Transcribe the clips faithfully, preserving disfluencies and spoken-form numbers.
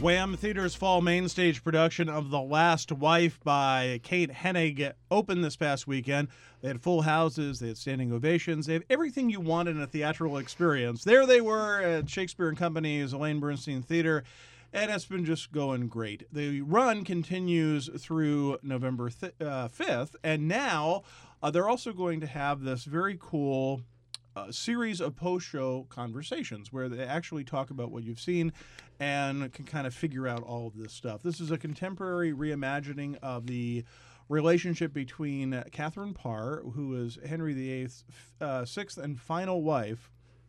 Wham! Theater's fall main stage production of The Last Wife by Kate Hennig opened this past weekend. They had full houses, they had standing ovations, they have everything you want in a theatrical experience. There they were at Shakespeare and Company's Elaine Bernstein Theater, and it's been just going great. The run continues through November th- uh, fifth, and now uh, they're also going to have this very cool a series of post-show conversations where they actually talk about what you've seen and can kind of figure out all of this stuff. This is a contemporary reimagining of the relationship between Catherine Parr, who is Henry the Eighth's uh, sixth and final wife,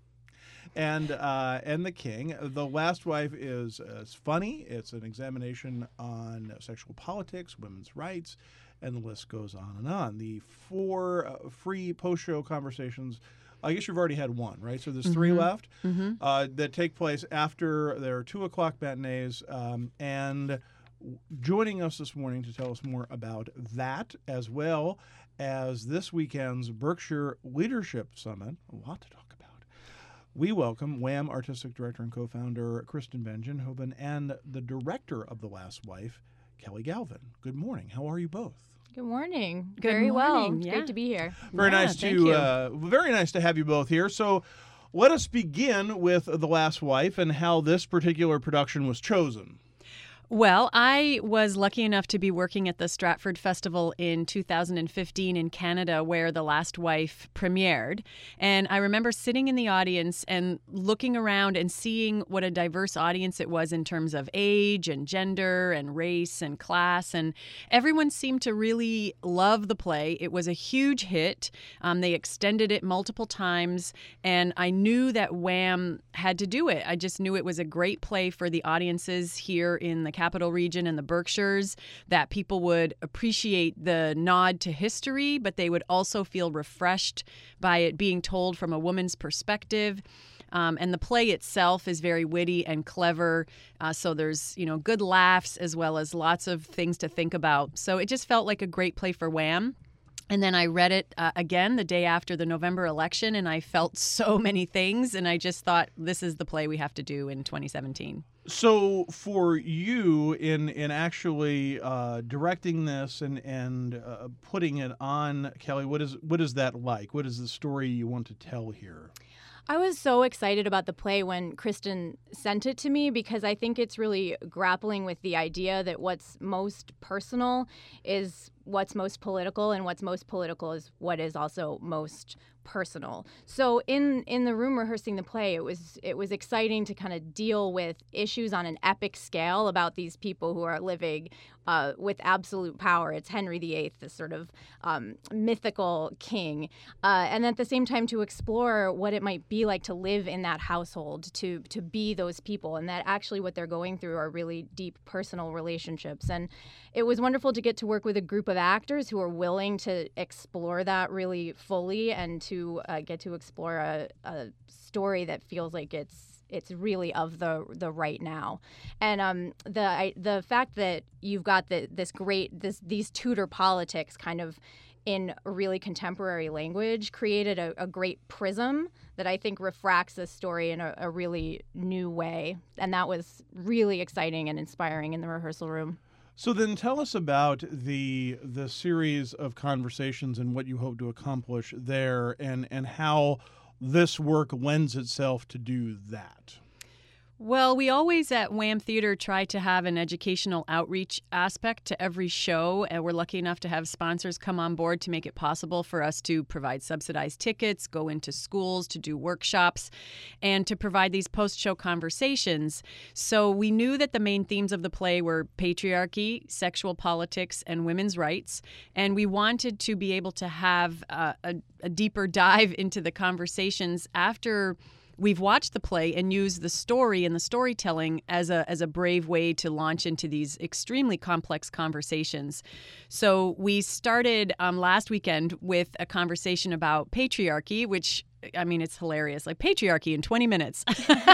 and uh, and the king. The Last Wife is, uh, is funny. It's an examination on sexual politics, women's rights, and the list goes on and on. The four uh, free post-show conversations, I guess you've already had one, right? So there's three Mm-hmm. left Mm-hmm. uh, that take place after their two o'clock matinees. Um, and joining us this morning to tell us more about that, as well as this weekend's Berkshire Leadership Summit, a lot to talk about. We welcome Wham! Artistic Director and co-founder Kristen Bengenhoven and the director of The Last Wife, Kelly Galvin. Good morning. How are you both? Good morning. Good Very well. morning, It's yeah. Great to be here. Very Yeah, nice thank to you. uh, very nice to have you both here. So, let us begin with The Last Wife and how this particular production was chosen. Well, I was lucky enough to be working at the Stratford Festival in two thousand fifteen in Canada, where The Last Wife premiered. And I remember sitting in the audience and looking around and seeing what a diverse audience it was in terms of age and gender and race and class. And everyone seemed to really love the play. It was a huge hit. Um, they extended it multiple times. And I knew that Wham! Had to do it. I just knew it was a great play for the audiences here in the Capital Region and the Berkshires, that people would appreciate the nod to history, but they would also feel refreshed by it being told from a woman's perspective. Um, and the play itself is very witty and clever. Uh, so there's, you know, good laughs as well as lots of things to think about. So it just felt like a great play for Wham! And then I read it uh, again the day after the November election, and I felt so many things. And I just thought, this is the play we have to do in twenty seventeen. So, for you in in actually uh, directing this and and uh, putting it on, Kelly, what is what is that like? What is the story you want to tell here? I was so excited about the play when Kristen sent it to me because I think it's really grappling with the idea that what's most personal is what's most political, and what's most political is what is also most personal. So in in the room rehearsing the play, it was it was exciting to kind of deal with issues on an epic scale about these people who are living uh, with absolute power. It's Henry the Eighth, this sort of um, mythical king, uh, and at the same time to explore what it might be like to live in that household, to to be those people, and that actually what they're going through are really deep personal relationships. And it was wonderful to get to work with a group of actors who are willing to explore that really fully and to uh, get to explore a, a story that feels like it's it's really of the the right now. And um, the I, the fact that you've got the, this great this these Tudor politics kind of in really contemporary language created a, a great prism that I think refracts this story in a, a really new way. And that was really exciting and inspiring in the rehearsal room. So then tell us about the the series of conversations and what you hope to accomplish there, and, and how this work lends itself to do that. Well, we always at Wham! Theater try to have an educational outreach aspect to every show, and we're lucky enough to have sponsors come on board to make it possible for us to provide subsidized tickets, go into schools to do workshops, and to provide these post-show conversations. So we knew that the main themes of the play were patriarchy, sexual politics, and women's rights, and we wanted to be able to have uh, a, a deeper dive into the conversations after we've watched the play and used the story and the storytelling as a as a brave way to launch into these extremely complex conversations. So we started um, last weekend with a conversation about patriarchy, which, I mean, it's hilarious, like patriarchy in twenty minutes.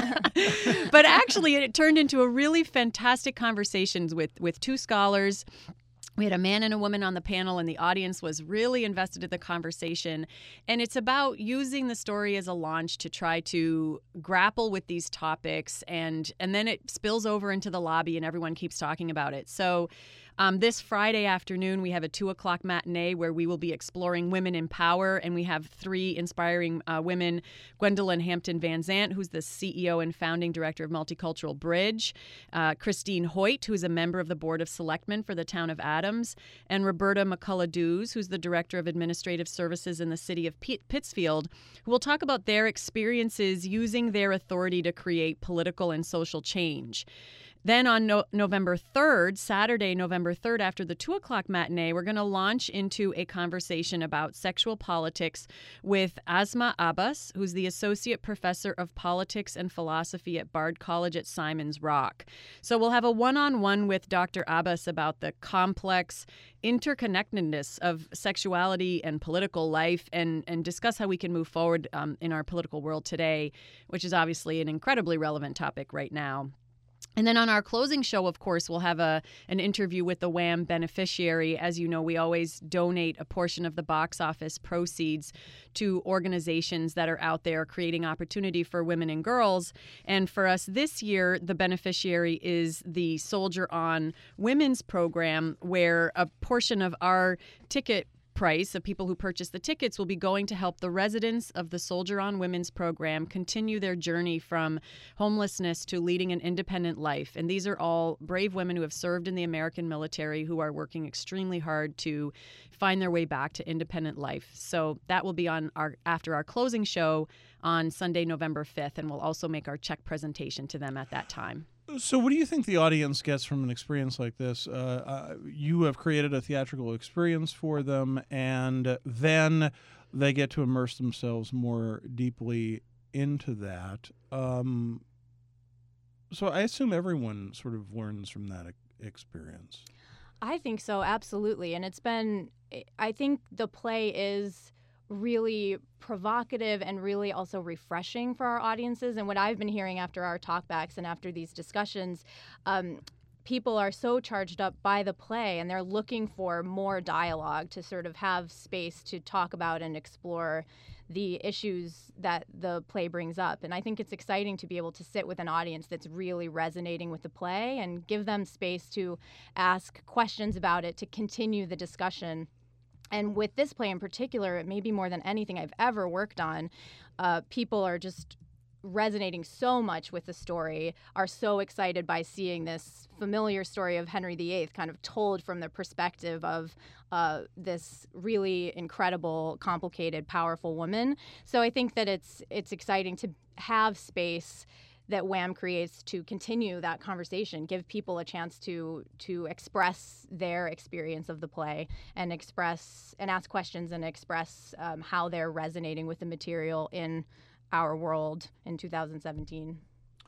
But actually, it turned into a really fantastic conversation with, with two scholars We had a man and a woman on the panel, and the audience was really invested in the conversation. And it's about using the story as a launch to try to grapple with these topics, and and then it spills over into the lobby, and everyone keeps talking about it. So um, this Friday afternoon, we have a two o'clock matinee where we will be exploring women in power, and we have three inspiring uh, women: Gwendolyn Hampton Van Zant, who's the C E O and founding director of Multicultural Bridge; uh, Christine Hoyt, who's a member of the Board of Selectmen for the town of Adams; and Roberta McCullough-Dews, who's the Director of Administrative Services in the city of P- Pittsfield, who will talk about their experiences using their authority to create political and social change. Then on no- November third, Saturday, November third, after the two o'clock matinee, we're going to launch into a conversation about sexual politics with Asma Abbas, who's the Associate Professor of Politics and Philosophy at Bard College at Simon's Rock. So we'll have a one-on-one with Doctor Abbas about the complex interconnectedness of sexuality and political life, and, and discuss how we can move forward um, in our political world today, which is obviously an incredibly relevant topic right now. And then on our closing show, of course, we'll have a an interview with the WHAM beneficiary. As you know, we always donate a portion of the box office proceeds to organizations that are out there creating opportunity for women and girls. And for us this year, the beneficiary is the Soldier On Women's program, where a portion of our ticket price of people who purchase the tickets will be going to help the residents of the Soldier On Women's program continue their journey from homelessness to leading an independent life. And these are all brave women who have served in the American military, who are working extremely hard to find their way back to independent life. So that will be on our after our closing show on Sunday, November fifth, and we'll also make our check presentation to them at that time. So what do you think the audience gets from an experience like this? Uh, uh, you have created a theatrical experience for them, and then they get to immerse themselves more deeply into that. Um, so I assume everyone sort of learns from that e- experience. I think so, absolutely. And it's been, I think the play is really provocative and really also refreshing for our audiences. And what I've been hearing after our talkbacks and after these discussions, um, people are so charged up by the play, and they're looking for more dialogue to sort of have space to talk about and explore the issues that the play brings up. And I think it's exciting to be able to sit with an audience that's really resonating with the play and give them space to ask questions about it, to continue the discussion. And with this play in particular, maybe more than anything I've ever worked on, uh, people are just resonating so much with the story, are so excited by seeing this familiar story of Henry the Eighth kind of told from the perspective of uh, this really incredible, complicated, powerful woman. So I think that it's it's exciting to have space that WHAM creates to continue that conversation, give people a chance to to express their experience of the play and express and ask questions and express um, how they're resonating with the material in our world in two thousand seventeen.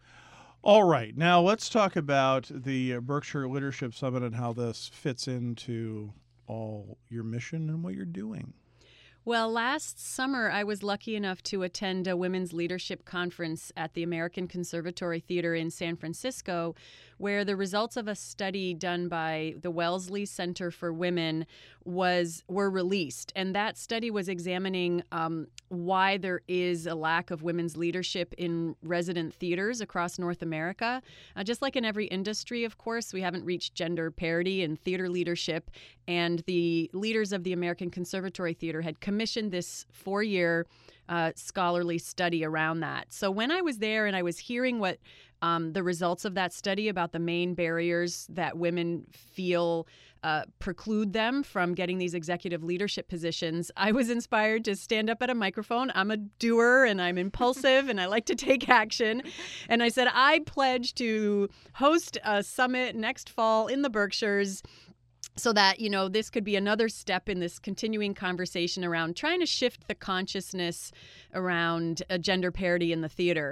All right. Now let's talk about the Berkshire Leadership Summit and how this fits into all your mission and what you're doing. Well, last summer, I was lucky enough to attend a women's leadership conference at the American Conservatory Theater in San Francisco, where the results of a study done by the Wellesley Center for Women was were released. And that study was examining um, why there is a lack of women's leadership in resident theaters across North America. Uh, just like in every industry, of course, we haven't reached gender parity in theater leadership. And the leaders of the American Conservatory Theater had commissioned this four-year uh, scholarly study around that. So when I was there and I was hearing what um, the results of that study about the main barriers that women feel uh, preclude them from getting these executive leadership positions, I was inspired to stand up at a microphone. I'm a doer and I'm impulsive and I like to take action. And I said, I pledge to host a summit next fall in the Berkshires, so that, you know, this could be another step in this continuing conversation around trying to shift the consciousness around uh, gender parity in the theater.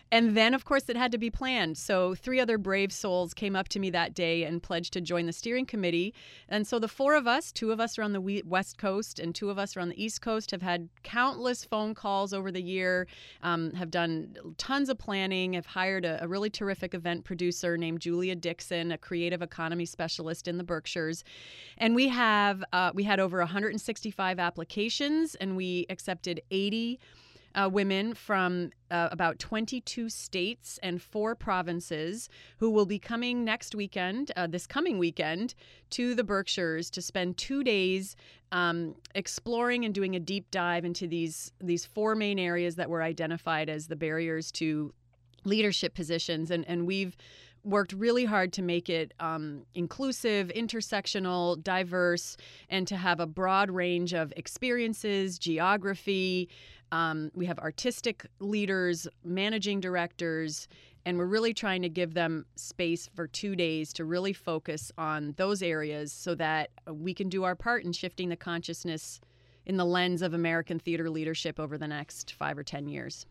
And then, of course, it had to be planned. So three other brave souls came up to me that day and pledged to join the steering committee. And so the four of us, two of us are on the West Coast and two of us are on the East Coast, have had countless phone calls over the year, um, have done tons of planning, have hired a, a really terrific event producer named Julia Dixon, a creative economy specialist in the Berkshires. And we have uh, we had over one hundred sixty-five applications, and we accepted eighty Uh, women from uh, about twenty-two states and four provinces who will be coming next weekend, uh, this coming weekend, to the Berkshires to spend two days um, exploring and doing a deep dive into these these four main areas that were identified as the barriers to leadership positions. And, and we've worked really hard to make it um, inclusive, intersectional, diverse, and to have a broad range of experiences, geography. Um, we have artistic leaders, managing directors, and we're really trying to give them space for two days to really focus on those areas so that we can do our part in shifting the consciousness in the lens of American theater leadership over the next five or ten years.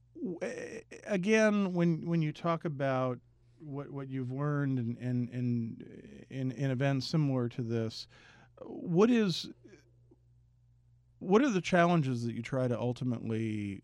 Again, when when you talk about what what you've learned and and, and in, in events similar to this, what is what are the challenges that you try to ultimately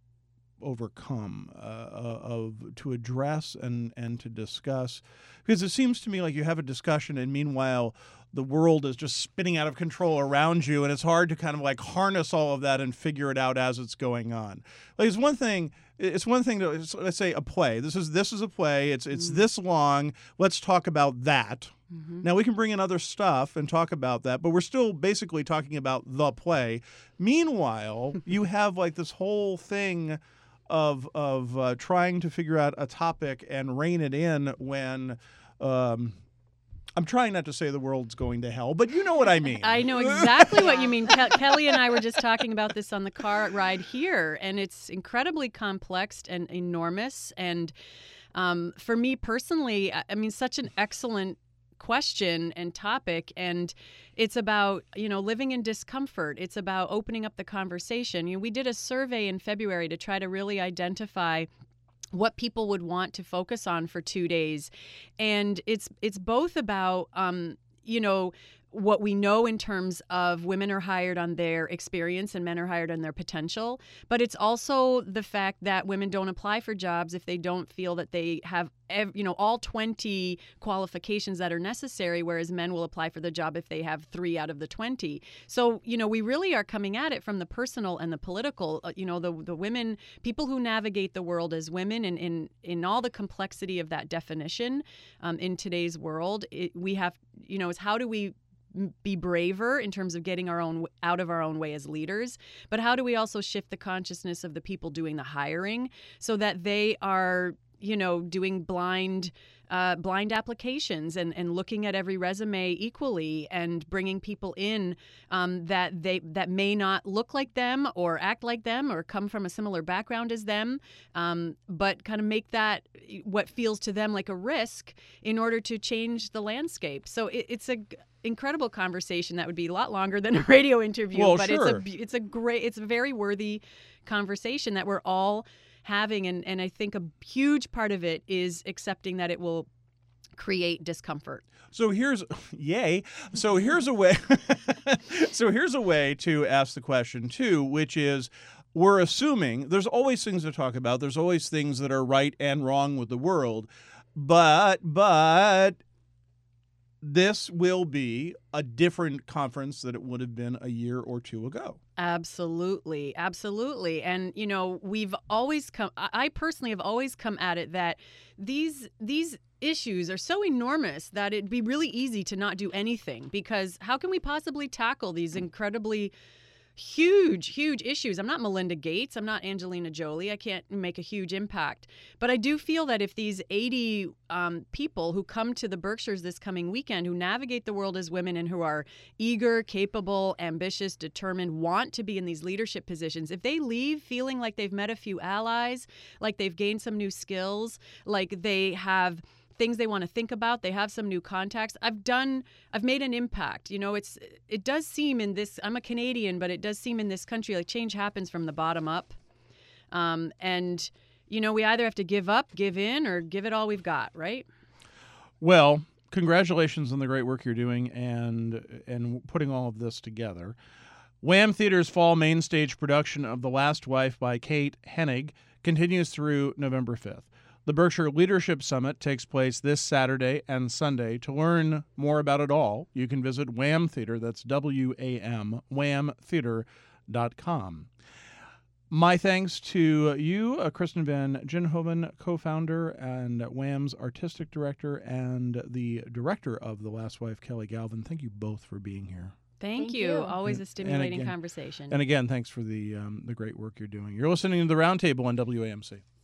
overcome, uh, of to address and and to discuss? Because it seems to me like you have a discussion, and meanwhile the world is just spinning out of control around you, and it's hard to kind of like harness all of that and figure it out as it's going on. Like, it's one thing. It's one thing to, let's say, a play. This is this is a play. It's it's mm-hmm. this long. Let's talk about that. Mm-hmm. Now, we can bring in other stuff and talk about that, but we're still basically talking about the play. Meanwhile, you have like this whole thing of of uh, trying to figure out a topic and rein it in when. Um, I'm trying not to say the world's going to hell, but you know what I mean. I know exactly what you mean. Ke- Kelly and I were just talking about this on the car ride here, and it's incredibly complex and enormous. And um, for me personally, I mean, such an excellent question and topic, and it's about, you know, living in discomfort. It's about opening up the conversation. You know, we did a survey in February to try to really identify what people would want to focus on for two days. And it's it's both about, um, you know, what we know in terms of women are hired on their experience and men are hired on their potential. But it's also the fact that women don't apply for jobs if they don't feel that they have, you know, all twenty qualifications that are necessary, whereas men will apply for the job if they have three out of the twenty. So, you know, we really are coming at it from the personal and the political. You know, the the women, people who navigate the world as women, and in, in all the complexity of that definition um, in today's world, it, we have, you know, is how do we be braver in terms of getting our own out of our own way as leaders, but how do we also shift the consciousness of the people doing the hiring so that they are, you know, doing blind uh, blind applications and, and looking at every resume equally and bringing people in um, that they that may not look like them or act like them or come from a similar background as them, um, but kind of make that what feels to them like a risk in order to change the landscape. So it, it's a incredible conversation that would be a lot longer than a radio interview, well, but sure. it's a it's a great it's a very worthy conversation that we're all having, and, and I think a huge part of it is accepting that it will create discomfort. So here's yay. So here's a way so here's a way to ask the question too, which is, we're assuming there's always things to talk about. There's always things that are right and wrong with the world. But but this will be a different conference than it would have been a year or two ago. Absolutely. Absolutely. And, you know, we've always come, I personally have always come at it that these, these issues are so enormous that it'd be really easy to not do anything, because how can we possibly tackle these incredibly huge, huge issues? I'm not Melinda Gates. I'm not Angelina Jolie. I can't make a huge impact. But I do feel that if these eighty um, people who come to the Berkshires this coming weekend, who navigate the world as women and who are eager, capable, ambitious, determined, want to be in these leadership positions, if they leave feeling like they've met a few allies, like they've gained some new skills, like they have things they want to think about, they have some new contacts, I've done, I've made an impact. You know, it's, it does seem in this, I'm a Canadian, but it does seem in this country like change happens from the bottom up. Um, and, you know, we either have to give up, give in, or give it all we've got, right? Well, congratulations on the great work you're doing and and putting all of this together. Wham! Theater's fall main stage production of The Last Wife by Kate Hennig continues through November fifth. The Berkshire Leadership Summit takes place this Saturday and Sunday. To learn more about it all, you can visit Wham! Theater, that's W A M, wham theater dot com. My thanks to you, uh, Kristen Van Ginhoven, co-founder and Wham's artistic director, and the director of The Last Wife, Kelly Galvin. Thank you both for being here. Thank, Thank you. you. Always a stimulating again- conversation. And again, thanks for the um, the great work you're doing. You're listening to The Roundtable on W A M C.